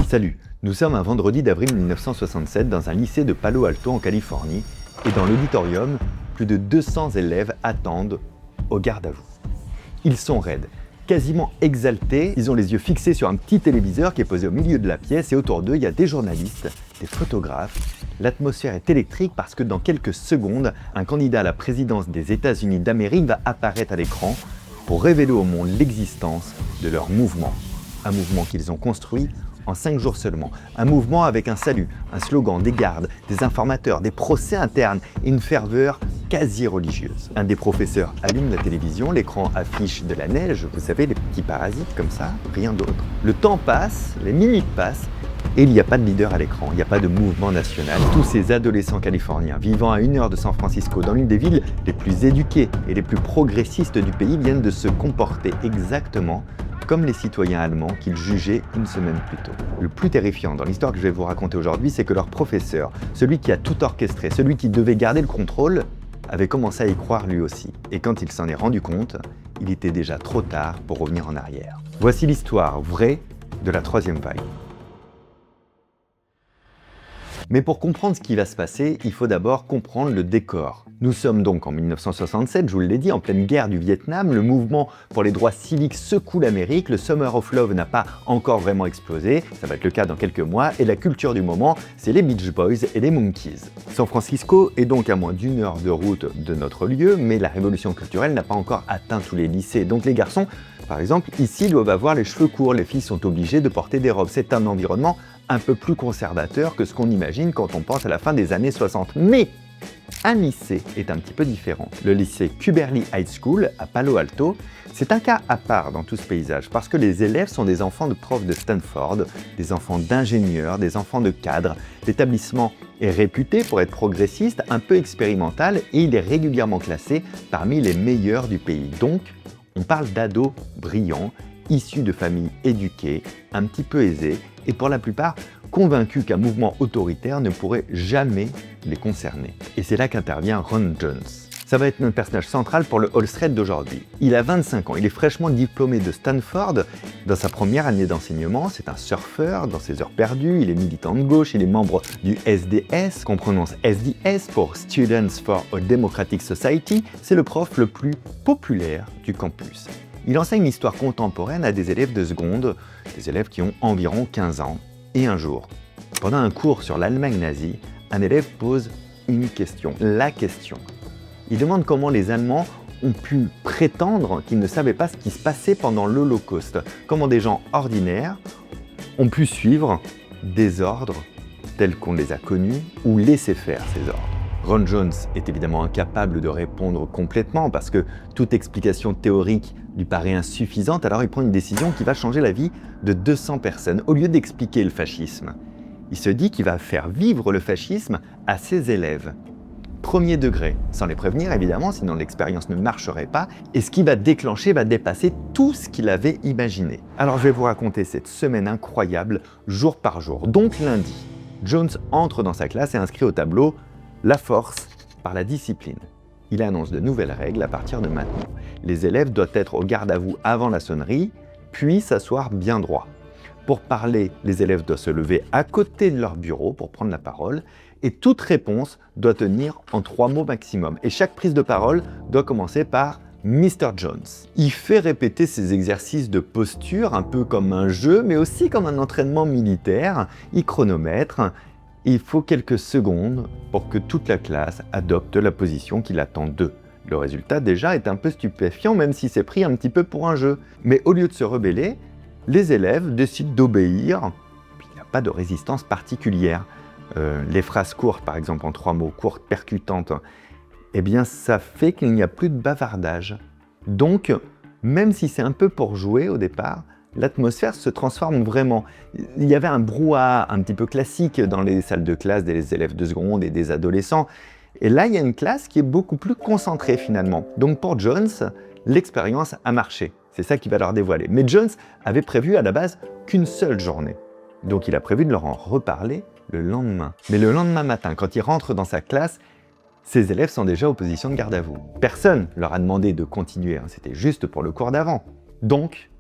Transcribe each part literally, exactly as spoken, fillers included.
Salut, nous sommes un vendredi d'avril mille neuf cent soixante-sept dans un lycée de Palo Alto en Californie et dans l'auditorium, plus de deux cents élèves attendent au garde à vous. Ils sont raides, quasiment exaltés, ils ont les yeux fixés sur un petit téléviseur qui est posé au milieu de la pièce et autour d'eux il y a des journalistes, des photographes. L'atmosphère est électrique parce que dans quelques secondes, un candidat à la présidence des États-Unis d'Amérique va apparaître à l'écran pour révéler au monde l'existence de leur mouvement. Un mouvement qu'ils ont construit en cinq jours seulement. Un mouvement avec un salut, un slogan, des gardes, des informateurs, des procès internes et une ferveur quasi religieuse. Un des professeurs allume la télévision, l'écran affiche de la neige, vous savez, les petits parasites comme ça, rien d'autre. Le temps passe, les minutes passent, et il n'y a pas de leader à l'écran, il n'y a pas de mouvement national. Tous ces adolescents californiens vivant à une heure de San Francisco, dans l'une des villes les plus éduquées et les plus progressistes du pays, viennent de se comporter exactement comme les citoyens allemands qu'ils jugeaient une semaine plus tôt. Le plus terrifiant dans l'histoire que je vais vous raconter aujourd'hui, c'est que leur professeur, celui qui a tout orchestré, celui qui devait garder le contrôle, avait commencé à y croire lui aussi. Et quand il s'en est rendu compte, il était déjà trop tard pour revenir en arrière. Voici l'histoire vraie de la troisième vague. Mais pour comprendre ce qui va se passer, il faut d'abord comprendre le décor. Nous sommes donc en mille neuf cent soixante-sept, je vous l'ai dit, en pleine guerre du Vietnam, le mouvement pour les droits civiques secoue l'Amérique, le Summer of Love n'a pas encore vraiment explosé, ça va être le cas dans quelques mois, et la culture du moment, c'est les Beach Boys et les Monkees. San Francisco est donc à moins d'une heure de route de notre lieu, mais la révolution culturelle n'a pas encore atteint tous les lycées, donc les garçons, par exemple, ici doivent avoir les cheveux courts, les filles sont obligées de porter des robes, c'est un environnement un peu plus conservateur que ce qu'on imagine quand on pense à la fin des années soixante. Mais un lycée est un petit peu différent. Le lycée Kuberly High School à Palo Alto, c'est un cas à part dans tout ce paysage parce que les élèves sont des enfants de profs de Stanford, des enfants d'ingénieurs, des enfants de cadres. L'établissement est réputé pour être progressiste, un peu expérimental et il est régulièrement classé parmi les meilleurs du pays. Donc, on parle d'ados brillants, issus de familles éduquées, un petit peu aisées, et pour la plupart convaincus qu'un mouvement autoritaire ne pourrait jamais les concerner. Et c'est là qu'intervient Ron Jones. Ça va être notre personnage central pour le All Thread d'aujourd'hui. Il a vingt-cinq ans, il est fraîchement diplômé de Stanford. Dans sa première année d'enseignement, c'est un surfeur dans ses heures perdues, il est militant de gauche, il est membre du S D S, qu'on prononce S D S pour Students for a Democratic Society. C'est le prof le plus populaire du campus. Il enseigne l'histoire contemporaine à des élèves de seconde, des élèves qui ont environ quinze ans. Et un jour, pendant un cours sur l'Allemagne nazie, un élève pose une question, la question. Il demande comment les Allemands ont pu prétendre qu'ils ne savaient pas ce qui se passait pendant l'Holocauste, comment des gens ordinaires ont pu suivre des ordres tels qu'on les a connus ou laisser faire ces ordres. Ron Jones est évidemment incapable de répondre complètement parce que toute explication théorique lui paraît insuffisante, alors il prend une décision qui va changer la vie de deux cents personnes. Au lieu d'expliquer le fascisme, il se dit qu'il va faire vivre le fascisme à ses élèves. Premier degré, sans les prévenir évidemment, sinon l'expérience ne marcherait pas, et ce qui va déclencher va dépasser tout ce qu'il avait imaginé. Alors je vais vous raconter cette semaine incroyable, jour par jour. Donc lundi, Jones entre dans sa classe et inscrit au tableau « La force par la discipline ». Il annonce de nouvelles règles à partir de maintenant. Les élèves doivent être au garde à vous avant la sonnerie, puis s'asseoir bien droit. Pour parler, les élèves doivent se lever à côté de leur bureau pour prendre la parole, et toute réponse doit tenir en trois mots maximum. Et chaque prise de parole doit commencer par mister Jones. Il fait répéter ces exercices de posture, un peu comme un jeu, mais aussi comme un entraînement militaire. Il chronomètre. Il faut quelques secondes pour que toute la classe adopte la position qu'il attend d'eux. Le résultat déjà est un peu stupéfiant, même si c'est pris un petit peu pour un jeu. Mais au lieu de se rebeller, les élèves décident d'obéir. Il n'y a pas de résistance particulière. Euh, les phrases courtes, par exemple en trois mots, courtes, percutantes, eh bien ça fait qu'il n'y a plus de bavardage. Donc, même si c'est un peu pour jouer au départ, l'atmosphère se transforme vraiment. Il y avait un brouhaha un petit peu classique dans les salles de classe des élèves de seconde et des adolescents. Et là, il y a une classe qui est beaucoup plus concentrée finalement. Donc pour Jones, l'expérience a marché. C'est ça qui va leur dévoiler. Mais Jones avait prévu à la base qu'une seule journée. Donc il a prévu de leur en reparler le lendemain. Mais le lendemain matin, quand il rentre dans sa classe, ses élèves sont déjà en position de garde à vous. Personne leur a demandé de continuer, hein. C'était juste pour le cours d'avant. Donc,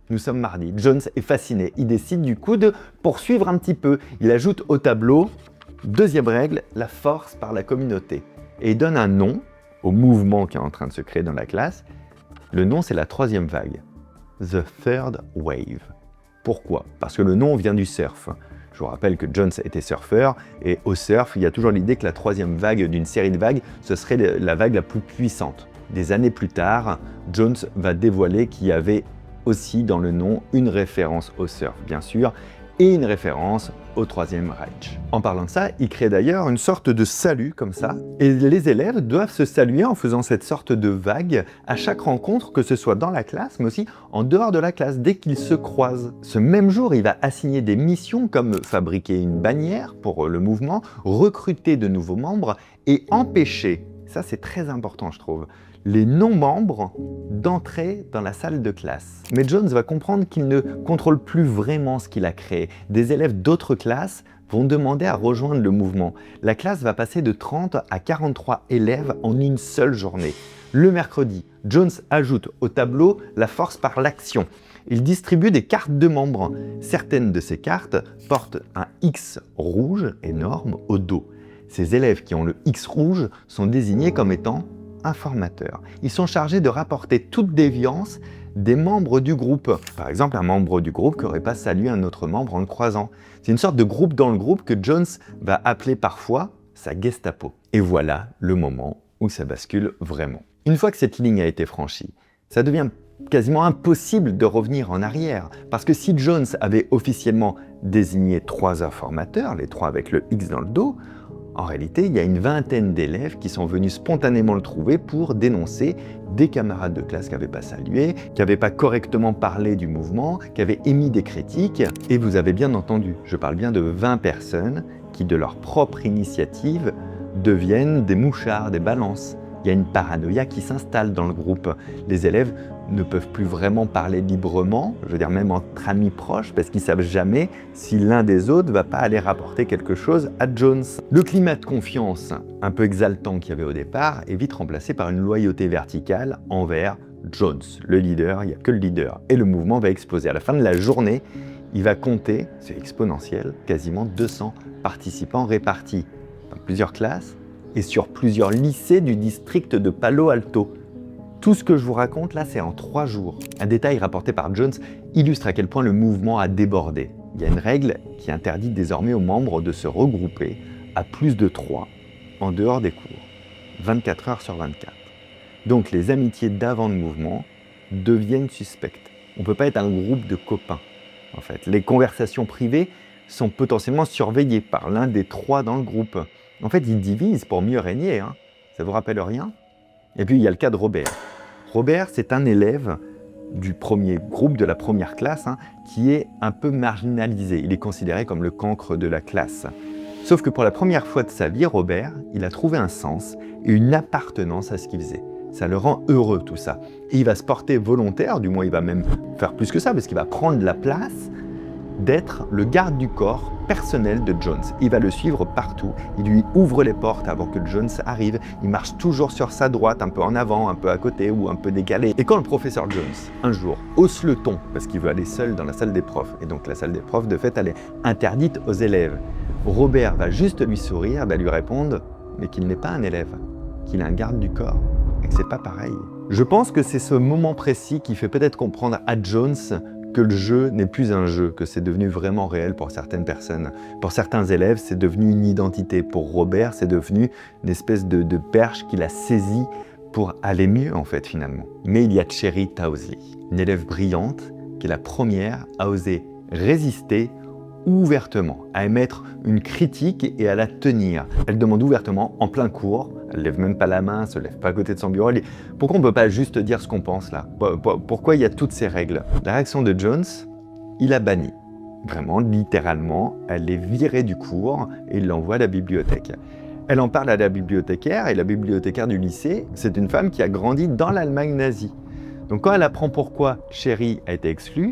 Nous sommes mardi. Jones est fasciné. Il décide du coup de poursuivre un petit peu. Il ajoute au tableau, deuxième règle, la force par la communauté. Et il donne un nom au mouvement qui est en train de se créer dans la classe. Le nom, c'est la troisième vague. The Third Wave. Pourquoi? Parce que le nom vient du surf. Je vous rappelle que Jones était surfeur, et au surf, il y a toujours l'idée que la troisième vague d'une série de vagues, ce serait la vague la plus puissante. Des années plus tard, Jones va dévoiler qu'il y avait aussi dans le nom une référence au surf, bien sûr, et une référence au Troisième Reich. En parlant de ça, il crée d'ailleurs une sorte de salut comme ça, et les élèves doivent se saluer en faisant cette sorte de vague à chaque rencontre, que ce soit dans la classe, mais aussi en dehors de la classe, dès qu'ils se croisent. Ce même jour, il va assigner des missions comme fabriquer une bannière pour le mouvement, recruter de nouveaux membres et empêcher, ça c'est très important je trouve, les non-membres d'entrer dans la salle de classe. Mais Jones va comprendre qu'il ne contrôle plus vraiment ce qu'il a créé. Des élèves d'autres classes vont demander à rejoindre le mouvement. La classe va passer de trente à quarante-trois élèves en une seule journée. Le mercredi, Jones ajoute au tableau la force par l'action. Il distribue des cartes de membres. Certaines de ces cartes portent un X rouge énorme au dos. Ces élèves qui ont le X rouge sont désignés comme étant informateurs. Ils sont chargés de rapporter toute déviance des membres du groupe. Par exemple, un membre du groupe qui n'aurait pas salué un autre membre en le croisant. C'est une sorte de groupe dans le groupe que Jones va appeler parfois sa Gestapo. Et voilà le moment où ça bascule vraiment. Une fois que cette ligne a été franchie, ça devient quasiment impossible de revenir en arrière. Parce que si Jones avait officiellement désigné trois informateurs, les trois avec le X dans le dos, en réalité, il y a une vingtaine d'élèves qui sont venus spontanément le trouver pour dénoncer des camarades de classe qui n'avaient pas salué, qui n'avaient pas correctement parlé du mouvement, qui avaient émis des critiques. Et vous avez bien entendu, je parle bien de vingt personnes qui, de leur propre initiative, deviennent des mouchards, des balances. Il y a une paranoïa qui s'installe dans le groupe. Les élèves ne peuvent plus vraiment parler librement, je veux dire même entre amis proches, parce qu'ils ne savent jamais si l'un des autres ne va pas aller rapporter quelque chose à Jones. Le climat de confiance un peu exaltant qu'il y avait au départ est vite remplacé par une loyauté verticale envers Jones, le leader. Il n'y a que le leader et le mouvement va exploser. À la fin de la journée, il va compter, c'est exponentiel, quasiment deux cents participants répartis dans plusieurs classes et sur plusieurs lycées du district de Palo Alto. Tout ce que je vous raconte là, c'est en trois jours. Un détail rapporté par Jones illustre à quel point le mouvement a débordé. Il y a une règle qui interdit désormais aux membres de se regrouper à plus de trois en dehors des cours, vingt-quatre heures sur vingt-quatre. Donc les amitiés d'avant le mouvement deviennent suspectes. On ne peut pas être un groupe de copains, en fait. Les conversations privées sont potentiellement surveillées par l'un des trois dans le groupe. En fait, ils divisent pour mieux régner, hein. Ça vous rappelle rien? Et puis, il y a le cas de Robert. Robert, c'est un élève du premier groupe, de la première classe, hein, qui est un peu marginalisé. Il est considéré comme le cancre de la classe. Sauf que pour la première fois de sa vie, Robert, il a trouvé un sens et une appartenance à ce qu'il faisait. Ça le rend heureux, tout ça. Et il va se porter volontaire, du moins il va même faire plus que ça, parce qu'il va prendre la place d'être le garde du corps personnel de Jones. Il va le suivre partout. Il lui ouvre les portes avant que Jones arrive. Il marche toujours sur sa droite, un peu en avant, un peu à côté ou un peu décalé. Et quand le professeur Jones, un jour, hausse le ton, parce qu'il veut aller seul dans la salle des profs, et donc la salle des profs, de fait, elle est interdite aux élèves, Robert va juste lui sourire, va lui répondre, mais qu'il n'est pas un élève, qu'il est un garde du corps, et que c'est pas pareil. Je pense que c'est ce moment précis qui fait peut-être comprendre à Jones que le jeu n'est plus un jeu, que c'est devenu vraiment réel pour certaines personnes. Pour certains élèves, c'est devenu une identité. Pour Robert, c'est devenu une espèce de, de perche qu'il a saisie pour aller mieux, en fait, finalement. Mais il y a Cherry Towsley, une élève brillante qui est la première à oser résister ouvertement, à émettre une critique et à la tenir. Elle demande ouvertement, en plein cours, elle ne lève même pas la main, elle ne se lève pas à côté de son bureau, elle dit « Pourquoi on ne peut pas juste dire ce qu'on pense là? Pourquoi il y a toutes ces règles ?» La réaction de Jones, il a banni. Vraiment, littéralement, elle est virée du cours et il l'envoie à la bibliothèque. Elle en parle à la bibliothécaire et la bibliothécaire du lycée, c'est une femme qui a grandi dans l'Allemagne nazie. Donc quand elle apprend pourquoi Cherry a été exclue,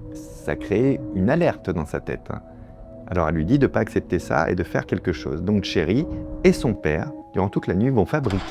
ça crée une alerte dans sa tête. Alors elle lui dit de ne pas accepter ça et de faire quelque chose. Donc Cherry et son père, durant toute la nuit, vont fabriquer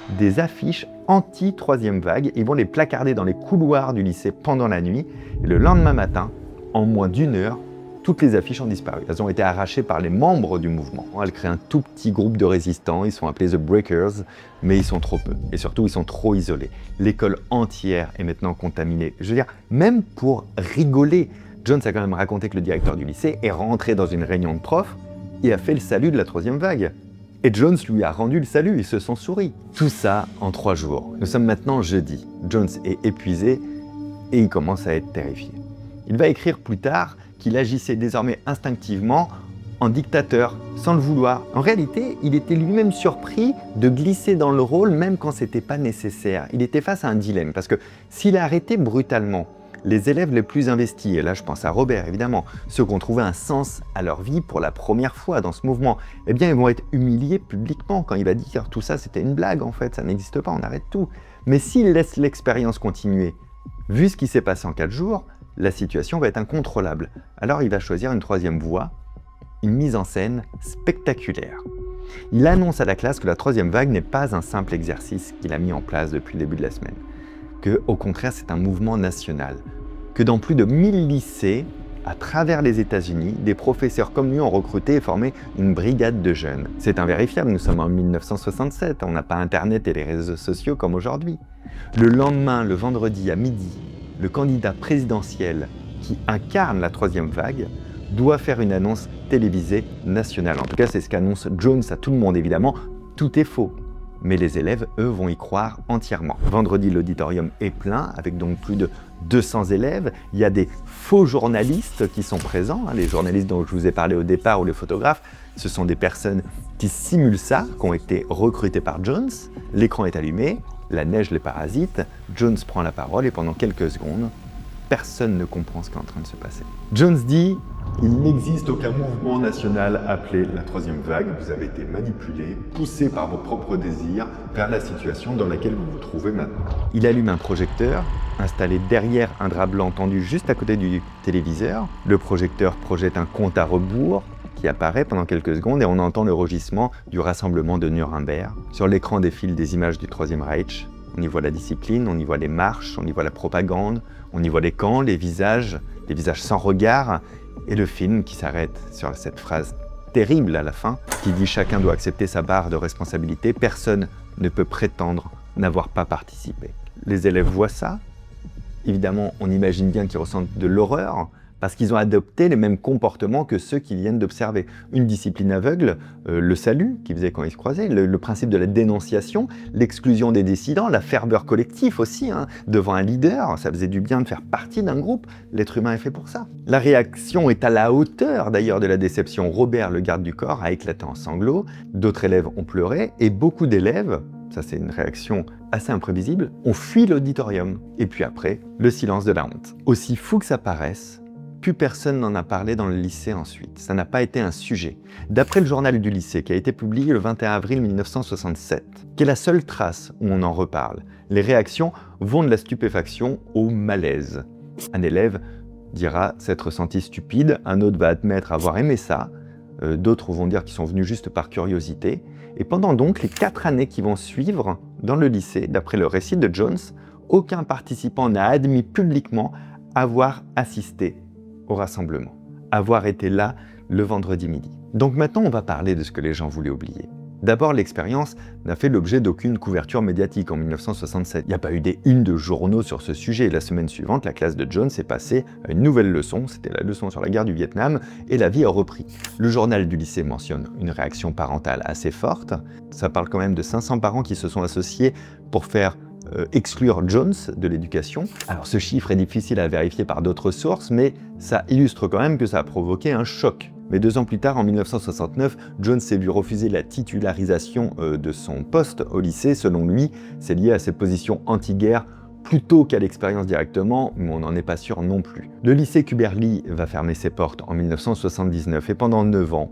des affiches anti-troisième vague. Ils vont les placarder dans les couloirs du lycée pendant la nuit. Et le lendemain matin, en moins d'une heure, toutes les affiches ont disparu. Elles ont été arrachées par les membres du mouvement. Elles créent un tout petit groupe de résistants. Ils sont appelés The Breakers, mais ils sont trop peu. Et surtout, ils sont trop isolés. L'école entière est maintenant contaminée. Je veux dire, même pour rigoler, Jones a quand même raconté que le directeur du lycée est rentré dans une réunion de profs et a fait le salut de la troisième vague. Et Jones lui a rendu le salut, ils se sont souris. Tout ça en trois jours. Nous sommes maintenant jeudi. Jones est épuisé et il commence à être terrifié. Il va écrire plus tard qu'il agissait désormais instinctivement en dictateur, sans le vouloir. En réalité, il était lui-même surpris de glisser dans le rôle même quand c'était pas nécessaire. Il était face à un dilemme, parce que s'il arrêtait brutalement les élèves les plus investis, et là je pense à Robert évidemment, ceux qui ont trouvé un sens à leur vie pour la première fois dans ce mouvement, eh bien ils vont être humiliés publiquement quand il va dire tout ça c'était une blague en fait, ça n'existe pas, on arrête tout. Mais s'il laisse l'expérience continuer, vu ce qui s'est passé en quatre jours, la situation va être incontrôlable. Alors il va choisir une troisième voie, une mise en scène spectaculaire. Il annonce à la classe que la troisième vague n'est pas un simple exercice qu'il a mis en place depuis le début de la semaine, que au contraire c'est un mouvement national, que dans plus de mille lycées, à travers les États-Unis, des professeurs comme lui ont recruté et formé une brigade de jeunes. C'est invérifiable, nous sommes en mille neuf cent soixante-sept, on n'a pas Internet et les réseaux sociaux comme aujourd'hui. Le lendemain, le vendredi à midi, le candidat présidentiel qui incarne la troisième vague doit faire une annonce télévisée nationale. En tout cas, c'est ce qu'annonce Jones à tout le monde, évidemment. Tout est faux. Mais les élèves, eux, vont y croire entièrement. Vendredi, l'auditorium est plein, avec donc plus de deux cents élèves. Il y a des faux journalistes qui sont présents. Hein. Les journalistes dont je vous ai parlé au départ, ou les photographes, ce sont des personnes qui simulent ça, qui ont été recrutées par Jones. L'écran est allumé, la neige les parasite. Jones prend la parole et pendant quelques secondes, personne ne comprend ce qui est en train de se passer. Jones dit « Il n'existe aucun mouvement national appelé la troisième vague. Vous avez été manipulé, poussé par vos propres désirs vers la situation dans laquelle vous vous trouvez maintenant. » Il allume un projecteur, installé derrière un drap blanc tendu juste à côté du téléviseur. Le projecteur projette un compte à rebours qui apparaît pendant quelques secondes et on entend le rugissement du rassemblement de Nuremberg. Sur l'écran défilent des images du Troisième Reich. On y voit la discipline, on y voit les marches, on y voit la propagande, on y voit les camps, les visages, les visages sans regard, et le film qui s'arrête sur cette phrase terrible à la fin, qui dit « Chacun doit accepter sa part de responsabilité, personne ne peut prétendre n'avoir pas participé ». Les élèves voient ça, évidemment on imagine bien qu'ils ressentent de l'horreur, parce qu'ils ont adopté les mêmes comportements que ceux qu'ils viennent d'observer. Une discipline aveugle, euh, le salut qu'ils faisaient quand ils se croisaient, le, le principe de la dénonciation, l'exclusion des dissidents, la ferveur collective aussi, hein, devant un leader, ça faisait du bien de faire partie d'un groupe, l'être humain est fait pour ça. La réaction est à la hauteur d'ailleurs de la déception. Robert, le garde du corps, a éclaté en sanglots, d'autres élèves ont pleuré, et beaucoup d'élèves, ça c'est une réaction assez imprévisible, ont fui l'auditorium. Et puis après, le silence de la honte. Aussi fou que ça paraisse, plus personne n'en a parlé dans le lycée ensuite. Ça n'a pas été un sujet. D'après le journal du lycée, qui a été publié le vingt et un avril mille neuf cent soixante-sept, qui est la seule trace où on en reparle, les réactions vont de la stupéfaction au malaise. Un élève dira s'être senti stupide, un autre va admettre avoir aimé ça, euh, d'autres vont dire qu'ils sont venus juste par curiosité. Et pendant donc les quatre années qui vont suivre dans le lycée, d'après le récit de Jones, aucun participant n'a admis publiquement avoir assisté au rassemblement, avoir été là le vendredi midi. Donc maintenant, on va parler de ce que les gens voulaient oublier. D'abord, l'expérience n'a fait l'objet d'aucune couverture médiatique en mille neuf cent soixante-sept. Il n'y a pas eu des unes de journaux sur ce sujet. La semaine suivante, la classe de Jones est passée à une nouvelle leçon, c'était la leçon sur la guerre du Vietnam, et la vie a repris. Le journal du lycée mentionne une réaction parentale assez forte. Ça parle quand même de cinq cents parents qui se sont associés pour faire Euh, exclure Jones de l'éducation. Alors ce chiffre est difficile à vérifier par d'autres sources, mais ça illustre quand même que ça a provoqué un choc. Mais deux ans plus tard, en mille neuf cent soixante-neuf, Jones s'est vu refuser la titularisation euh, de son poste au lycée. Selon lui, c'est lié à ses positions anti-guerre plutôt qu'à l'expérience directement, mais on n'en est pas sûr non plus. Le lycée Kuberly va fermer ses portes en mille neuf cent soixante-dix-neuf et pendant neuf ans,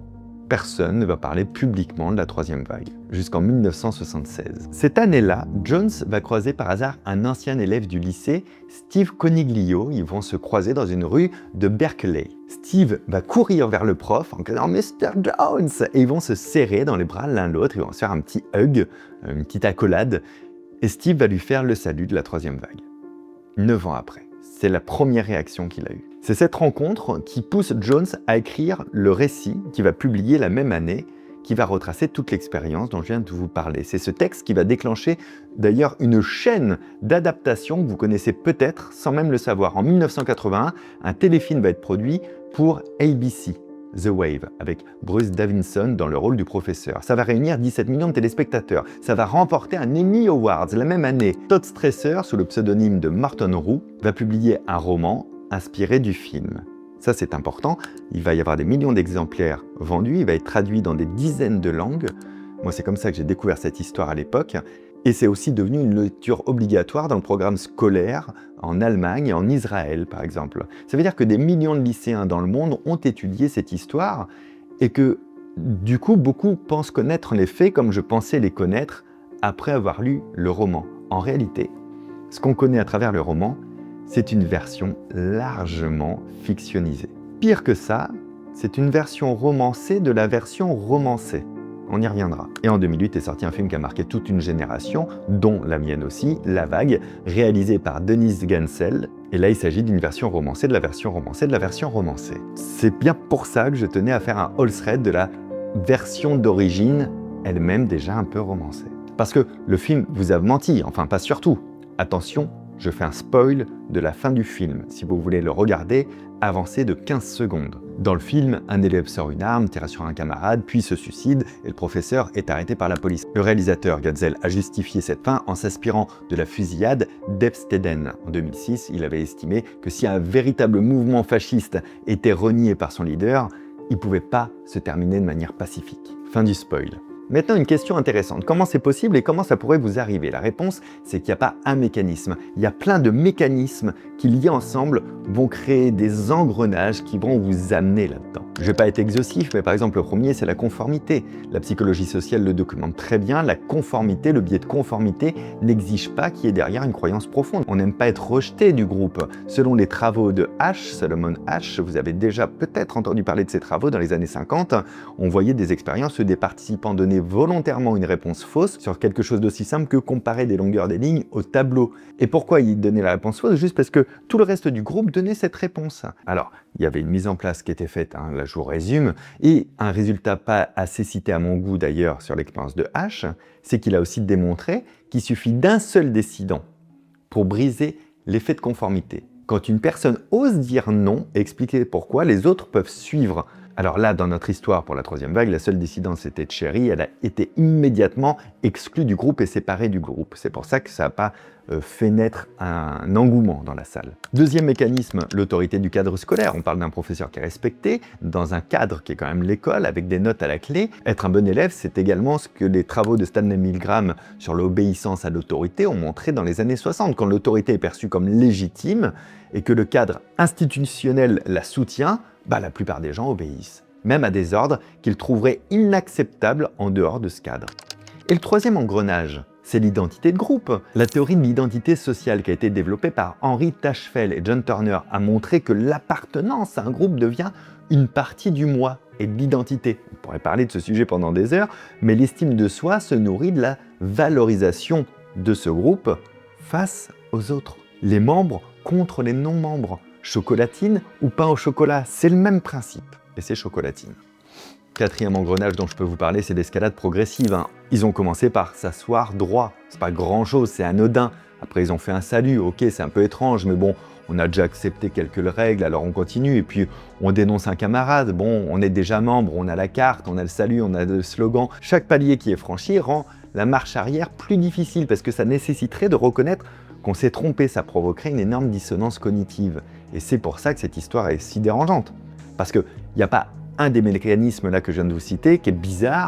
personne ne va parler publiquement de la troisième vague, jusqu'en mille neuf cent soixante-seize. Cette année-là, Jones va croiser par hasard un ancien élève du lycée, Steve Coniglio. Ils vont se croiser dans une rue de Berkeley. Steve va courir vers le prof en criant « mister Jones !» et ils vont se serrer dans les bras l'un l'autre, ils vont se faire un petit hug, une petite accolade, et Steve va lui faire le salut de la troisième vague. Neuf ans après. C'est la première réaction qu'il a eue. C'est cette rencontre qui pousse Jones à écrire le récit qu'il va publier la même année, qui va retracer toute l'expérience dont je viens de vous parler. C'est ce texte qui va déclencher d'ailleurs une chaîne d'adaptations que vous connaissez peut-être sans même le savoir. En mille neuf cent quatre-vingt-un, un téléfilm va être produit pour A B C, The Wave, avec Bruce Davison dans le rôle du professeur. Ça va réunir dix-sept millions de téléspectateurs. Ça va remporter un Emmy Awards. La même année, Todd Stresser, sous le pseudonyme de Martin Roux, va publier un roman inspiré du film. Ça, c'est important. Il va y avoir des millions d'exemplaires vendus. Il va être traduit dans des dizaines de langues. Moi, c'est comme ça que j'ai découvert cette histoire à l'époque. Et c'est aussi devenu une lecture obligatoire dans le programme scolaire en Allemagne et en Israël, par exemple. Ça veut dire que des millions de lycéens dans le monde ont étudié cette histoire et que, du coup, beaucoup pensent connaître les faits comme je pensais les connaître après avoir lu le roman. En réalité, ce qu'on connaît à travers le roman, c'est une version largement fictionnisée. Pire que ça, c'est une version romancée de la version romancée. On y reviendra. Et en deux mille huit est sorti un film qui a marqué toute une génération, dont la mienne aussi, La Vague, réalisé par Denise Gansel. Et là, il s'agit d'une version romancée de la version romancée de la version romancée. C'est bien pour ça que je tenais à faire un all thread de la version d'origine, elle-même déjà un peu romancée. Parce que le film vous a menti, enfin pas surtout. Attention, je fais un spoil de la fin du film. Si vous voulez le regarder, avancez de quinze secondes. Dans le film, un élève sort une arme, tire sur un camarade, puis se suicide, et le professeur est arrêté par la police. Le réalisateur Gatzel a justifié cette fin en s'inspirant de la fusillade d'Ebsteden. En deux mille six, il avait estimé que si un véritable mouvement fasciste était renié par son leader, il ne pouvait pas se terminer de manière pacifique. Fin du spoil. Maintenant, une question intéressante. Comment c'est possible et comment ça pourrait vous arriver? La réponse, c'est qu'il n'y a pas un mécanisme. Il y a plein de mécanismes qui, liés ensemble, vont créer des engrenages qui vont vous amener là-dedans. Je ne vais pas être exhaustif, mais par exemple, le premier, c'est la conformité. La psychologie sociale le documente très bien. La conformité, le biais de conformité, n'exige pas qu'il y ait derrière une croyance profonde. On n'aime pas être rejeté du groupe. Selon les travaux de H, Solomon H, vous avez déjà peut-être entendu parler de ces travaux dans les années cinquante, on voyait des expériences où des participants donnaient volontairement une réponse fausse sur quelque chose d'aussi simple que comparer des longueurs des lignes au tableau. Et pourquoi ils donnaient la réponse fausse? Juste parce que tout le reste du groupe donnait cette réponse. Alors, il y avait une mise en place qui était faite, hein, là je vous résume, et un résultat pas assez cité à mon goût d'ailleurs sur l'expérience de H, c'est qu'il a aussi démontré qu'il suffit d'un seul décidant pour briser l'effet de conformité. Quand une personne ose dire non et expliquer pourquoi, les autres peuvent suivre. Alors là, dans notre histoire pour la troisième vague, la seule dissidence c'était Cherry, elle a été immédiatement exclue du groupe et séparée du groupe. C'est pour ça que ça n'a pas euh, fait naître un engouement dans la salle. Deuxième mécanisme, l'autorité du cadre scolaire. On parle d'un professeur qui est respecté, dans un cadre qui est quand même l'école, avec des notes à la clé. Être un bon élève, c'est également ce que les travaux de Stanley Milgram sur l'obéissance à l'autorité ont montré dans les années soixante. Quand l'autorité est perçue comme légitime et que le cadre institutionnel la soutient, bah, la plupart des gens obéissent, même à des ordres qu'ils trouveraient inacceptables en dehors de ce cadre. Et le troisième engrenage, c'est l'identité de groupe. La théorie de l'identité sociale qui a été développée par Henry Tachfel et John Turner a montré que l'appartenance à un groupe devient une partie du moi et de l'identité. On pourrait parler de ce sujet pendant des heures, mais l'estime de soi se nourrit de la valorisation de ce groupe face aux autres. Les membres contre les non-membres. Chocolatine ou pain au chocolat, c'est le même principe, et c'est chocolatine. Quatrième engrenage dont je peux vous parler, c'est l'escalade progressive. Hein. Ils ont commencé par s'asseoir droit, c'est pas grand chose, c'est anodin. Après ils ont fait un salut, ok c'est un peu étrange, mais bon, on a déjà accepté quelques règles, alors on continue, et puis on dénonce un camarade, bon, on est déjà membre, on a la carte, on a le salut, on a le slogan. Chaque palier qui est franchi rend la marche arrière plus difficile, parce que ça nécessiterait de reconnaître qu'on s'est trompé, ça provoquerait une énorme dissonance cognitive. Et c'est pour ça que cette histoire est si dérangeante. Parce qu'il n'y a pas un des mécanismes là que je viens de vous citer qui est bizarre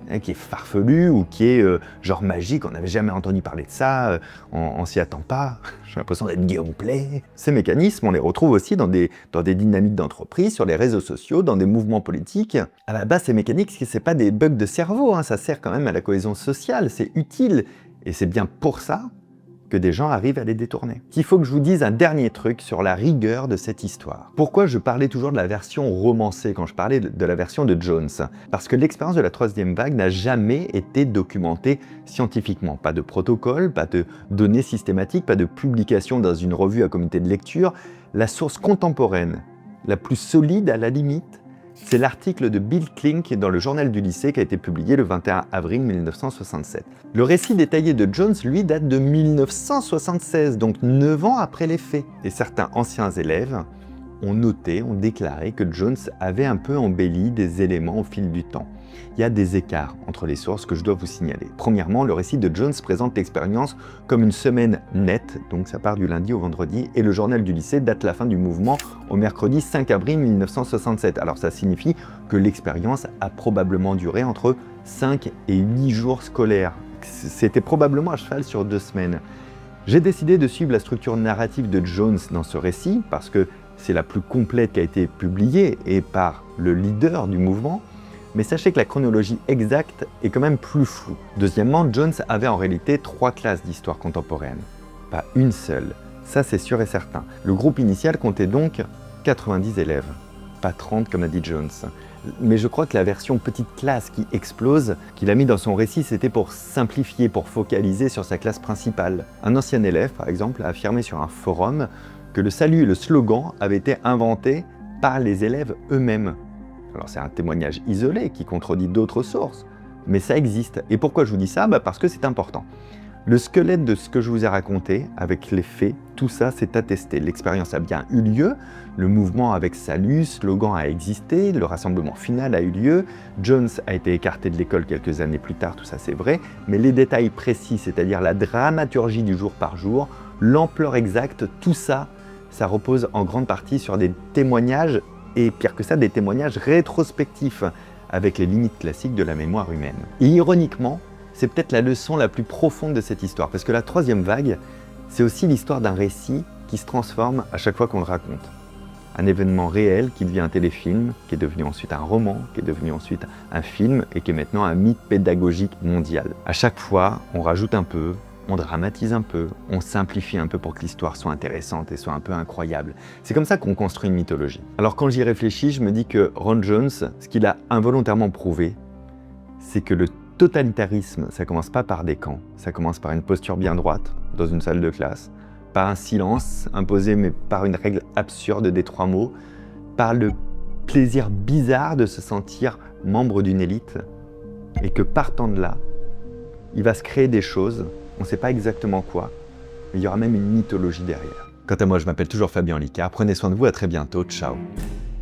hein, qui est farfelu ou qui est euh, genre magique, on n'avait jamais entendu parler de ça, euh, on, on s'y attend pas, j'ai l'impression d'être Guillaume Play. Ces mécanismes, on les retrouve aussi dans des, dans des dynamiques d'entreprise, sur les réseaux sociaux, dans des mouvements politiques. À la base, ces mécaniques, c'est pas des bugs de cerveau, hein, ça sert quand même à la cohésion sociale, c'est utile, et c'est bien pour ça que des gens arrivent à les détourner. Il faut que je vous dise un dernier truc sur la rigueur de cette histoire. Pourquoi je parlais toujours de la version romancée quand je parlais de la version de Jones? Parce que l'expérience de la troisième vague n'a jamais été documentée scientifiquement. Pas de protocole, pas de données systématiques, pas de publication dans une revue à comité de lecture. La source contemporaine, la plus solide à la limite, c'est l'article de Bill Klink dans le journal du lycée qui a été publié le vingt et un avril mille neuf cent soixante-sept. Le récit détaillé de Jones, lui, date de mille neuf cent soixante-seize, donc neuf ans après les faits. Et certains anciens élèves ont noté, ont déclaré que Jones avait un peu embelli des éléments au fil du temps. Il y a des écarts entre les sources que je dois vous signaler. Premièrement, le récit de Jones présente l'expérience comme une semaine nette, donc ça part du lundi au vendredi, et le journal du lycée date la fin du mouvement au mercredi cinq avril mille neuf cent soixante-sept. Alors ça signifie que l'expérience a probablement duré entre cinq et huit jours scolaires. C'était probablement à cheval sur deux semaines. J'ai décidé de suivre la structure narrative de Jones dans ce récit, parce que c'est la plus complète qui a été publiée, et par le leader du mouvement. Mais sachez que la chronologie exacte est quand même plus floue. Deuxièmement, Jones avait en réalité trois classes d'histoire contemporaine, pas une seule. Ça, c'est sûr et certain. Le groupe initial comptait donc quatre-vingt-dix élèves, pas trente comme a dit Jones. Mais je crois que la version petite classe qui explose, qu'il a mis dans son récit, c'était pour simplifier, pour focaliser sur sa classe principale. Un ancien élève, par exemple, a affirmé sur un forum que le salut et le slogan avaient été inventés par les élèves eux-mêmes. Alors c'est un témoignage isolé qui contredit d'autres sources, mais ça existe. Et pourquoi je vous dis ça? Bah parce que c'est important. Le squelette de ce que je vous ai raconté, avec les faits, tout ça c'est attesté. L'expérience a bien eu lieu, le mouvement avec salut, slogan a existé, le rassemblement final a eu lieu, Jones a été écarté de l'école quelques années plus tard, tout ça c'est vrai, mais les détails précis, c'est-à-dire la dramaturgie du jour par jour, l'ampleur exacte, tout ça, ça repose en grande partie sur des témoignages, et pire que ça, des témoignages rétrospectifs avec les limites classiques de la mémoire humaine. Et ironiquement, c'est peut-être la leçon la plus profonde de cette histoire, parce que la troisième vague, c'est aussi l'histoire d'un récit qui se transforme à chaque fois qu'on le raconte. Un événement réel qui devient un téléfilm, qui est devenu ensuite un roman, qui est devenu ensuite un film, et qui est maintenant un mythe pédagogique mondial. À chaque fois, on rajoute un peu, on dramatise un peu, on simplifie un peu pour que l'histoire soit intéressante et soit un peu incroyable. C'est comme ça qu'on construit une mythologie. Alors quand j'y réfléchis, je me dis que Ron Jones, ce qu'il a involontairement prouvé, c'est que le totalitarisme, ça commence pas par des camps, ça commence par une posture bien droite dans une salle de classe, par un silence imposé mais par une règle absurde des trois mots, par le plaisir bizarre de se sentir membre d'une élite, et que partant de là, il va se créer des choses. On ne sait pas exactement quoi, mais il y aura même une mythologie derrière. Quant à moi, je m'appelle toujours Fabien Licard. Prenez soin de vous, à très bientôt. Ciao.